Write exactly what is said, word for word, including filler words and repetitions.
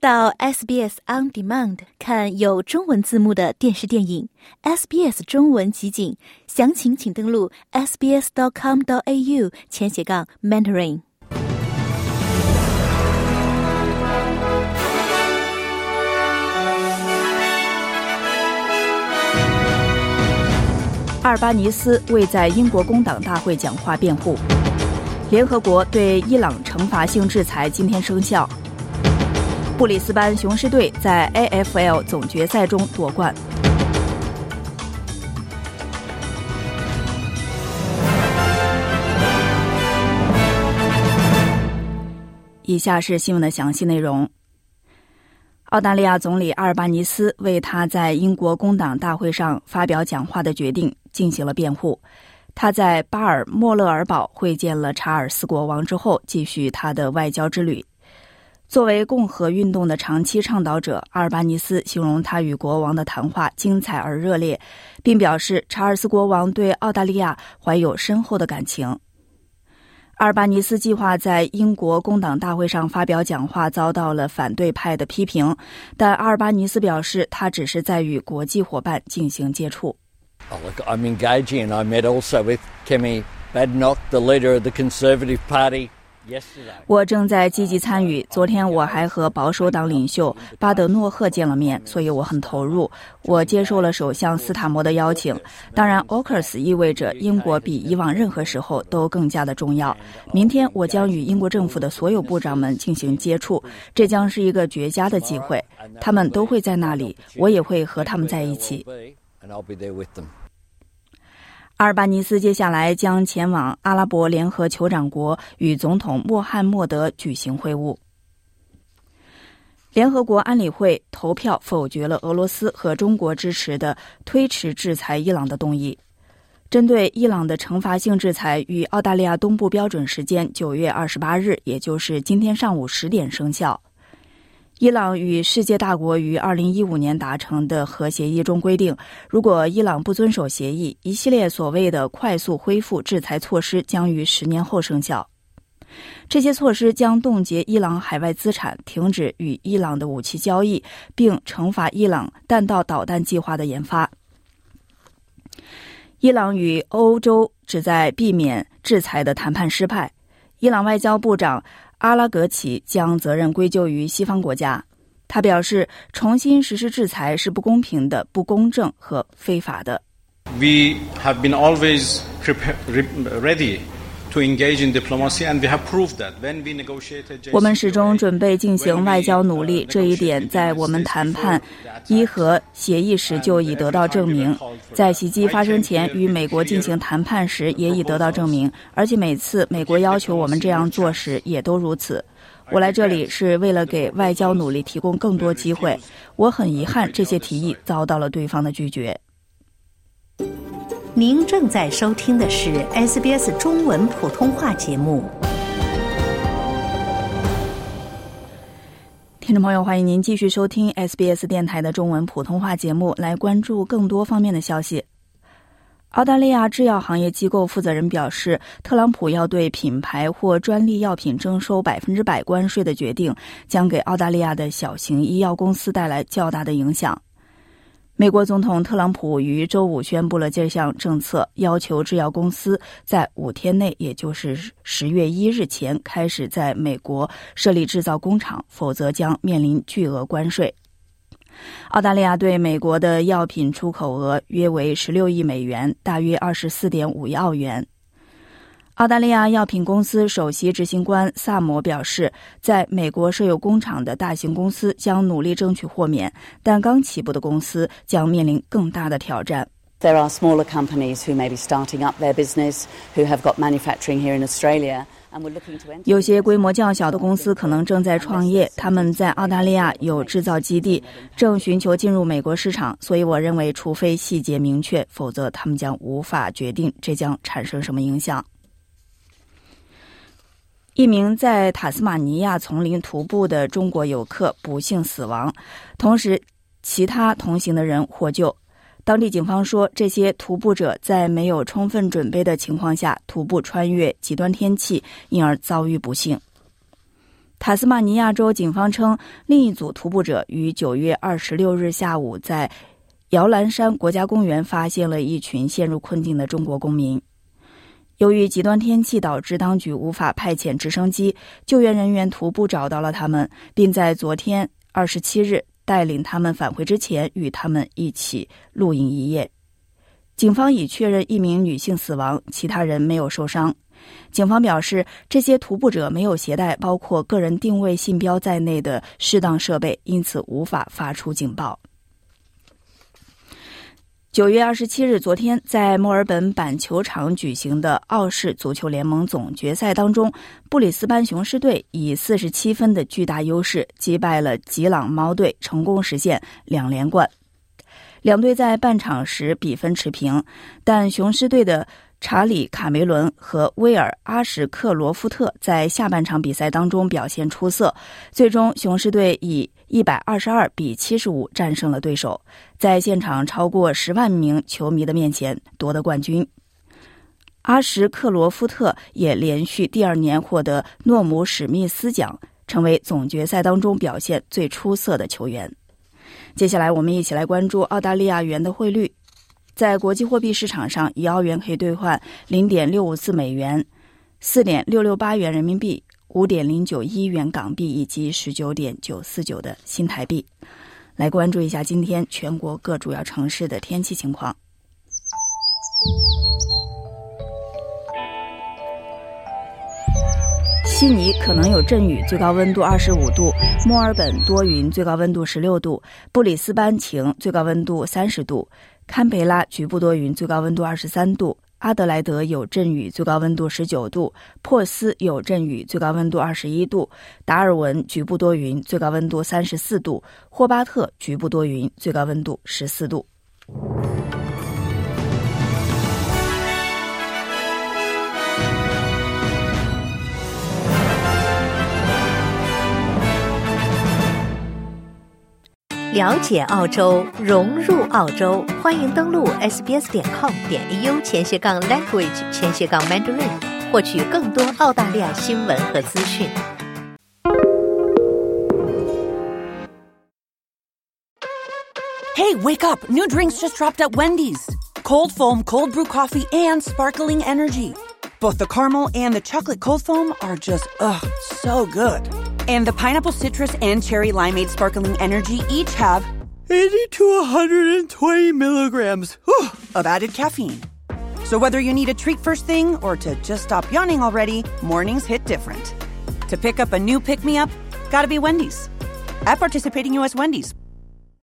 到 S B S On Demand 看有中文字幕的电视电影 S B S 中文集锦，详情请登录 s b s dot com dot a u 前斜杠 mentoring。 阿尔巴尼斯为在英国工党大会讲话辩护。联合国对伊朗惩罚性制裁今天生效。布里斯班雄狮队在 A F L 总决赛中夺冠。以下是新闻的详细内容。澳大利亚总理阿尔巴尼斯为他在英国工党大会上发表讲话的决定进行了辩护。他在巴尔莫勒尔堡会见了查尔斯国王之后，继续他的外交之旅。作为共和运动的长期倡导者，阿尔巴尼斯形容他与国王的谈话精彩而热烈，并表示查尔斯国王对澳大利亚怀有深厚的感情。阿尔巴尼斯计划在英国工党大会上发表讲话，遭到了反对派的批评，但阿尔巴尼斯表示他只是在与国际伙伴进行接触。 Oh, look, I'm engaging, and I met also with Kemi Badenoch, the leader of the Conservative Party, yesterday. 我正在积极参与。昨天我还和保守党领袖巴德诺赫见了面，所以我很投入。我接受了首相斯塔摩的邀请。当然 A U K U S 意味着英国比以往任何时候都更加的重要。明天我将与英国政府的所有部长们进行接触，这将是一个绝佳的机会。他们都会在那里，我也会和他们在一起。阿尔巴尼斯接下来将前往阿拉伯联合酋长国与总统穆罕默德举行会晤。联合国安理会投票否决了俄罗斯和中国支持的推迟制裁伊朗的动议。针对伊朗的惩罚性制裁于澳大利亚东部标准时间九月二十八日，也就是今天上午十点生效。伊朗与世界大国于二零一五年达成的核协议中规定，如果伊朗不遵守协议，一系列所谓的快速恢复制裁措施将于十年后生效。这些措施将冻结伊朗海外资产，停止与伊朗的武器交易，并惩罚伊朗弹道导弹计划的研发。伊朗与欧洲旨在避免制裁的谈判失败。伊朗外交部长阿拉格齐将责任归咎于西方国家。他表示，重新实施制裁是不公平的、不公正和非法的。 We have been always ready to engage in diplomacy, and we have proved that when we negotiated. 我们始终准备进行外交努力，这一点在我们谈判伊核协议时就已得到证明。在袭击发生前与美国进行谈判时也已得到证明，而且每次美国要求我们这样做时也都如此。我来这里是为了给外交努力提供更多机会。我很遗憾这些提议遭到了对方的拒绝。 您正在收听的是 S B S 中文普通话节目。 听众朋友，欢迎您继续收听 S B S 电台的中文普通话节目，来关注更多方面的消息。澳大利亚制药行业机构负责人表示，特朗普要对品牌或专利药品征收百分之百关税的决定，将给澳大利亚的小型医药公司带来较大的影响。美国总统特朗普于周五宣布了这项政策，要求制药公司在五天内，也就是十月一日前开始在美国设立制造工厂，否则将面临巨额关税。澳大利亚对美国的药品出口额约为十六亿美元，大约 二十四点五亿澳元。澳大利亚药品公司首席执行官萨摩表示，在美国设有工厂的大型公司将努力争取豁免，但刚起步的公司将面临更大的挑战。 There are smaller companies who may be starting up their business, who have got manufacturing here in Australia. 有些规模较小的公司可能正在创业，他们在澳大利亚有制造基地，正寻求进入美国市场，所以我认为除非细节明确，否则他们将无法决定这将产生什么影响。一名在塔斯马尼亚丛林徒步的中国游客不幸死亡，同时其他同行的人获救。当地警方说，这些徒步者在没有充分准备的情况下徒步穿越极端天气，因而遭遇不幸。 塔斯马尼亚州警方称，另一组徒步者于九月二十六日下午在摇篮山国家公园发现了一群陷入困境的中国公民。由于极端天气导致当局无法派遣直升机，救援人员徒步找到了他们，并在昨天二十七日带领他们返回之前与他们一起露营一夜。警方已确认一名女性死亡，其他人没有受伤。警方表示，这些徒步者没有携带包括个人定位信标在内的适当设备，因此无法发出警报。九月二十七日，昨天在墨尔本板球场举行的澳式足球联盟总决赛当中，布里斯班雄狮队以四十七分的巨大优势击败了吉朗猫队，成功实现两连冠。两队在半场时比分持平，但雄狮队的查理·卡梅伦和威尔·阿什克罗夫特在下半场比赛当中表现出色，最终雄狮队以一百二十二比七十五战胜了对手，在现场超过十万名球迷的面前夺得冠军。阿什克罗夫特也连续第二年获得诺姆史密斯奖，成为总决赛当中表现最出色的球员。接下来我们一起来关注澳大利亚元的汇率。在国际货币市场上，一澳元可以兑换 零点六五四美元、四点六六八元人民币、五点零九一元港币以及 十九点九四九的新台币。来关注一下今天全国各主要城市的天气情况。悉尼可能有阵雨，最高温度二十五度；墨尔本多云，最高温度十六度；布里斯班晴，最高温度三十度；堪培拉局部多云，最高温度二十三度；阿德莱德有阵雨，最高温度十九度；珀斯有阵雨，最高温度二十一度；达尔文局部多云，最高温度三十四度；霍巴特局部多云，最高温度十四度。 了解澳洲，融入澳洲，欢迎登录 s b s 点 com 点 a u 前斜杠 language 前斜杠 mandarin， 获取更多澳大利亚新闻和资讯。 Hey, wake up! New drinks just dropped at Wendy's. Cold foam, cold brew coffee, and sparkling energy. Both the caramel and the chocolate cold foam are just, ugh, so good.And the pineapple citrus and cherry limeade sparkling energy each have eighty to one hundred twenty milligrams whew, of added caffeine. So whether you need a treat first thing or to just stop yawning already, mornings hit different. To pick up a new pick-me-up, gotta be Wendy's. At participating U S Wendy's,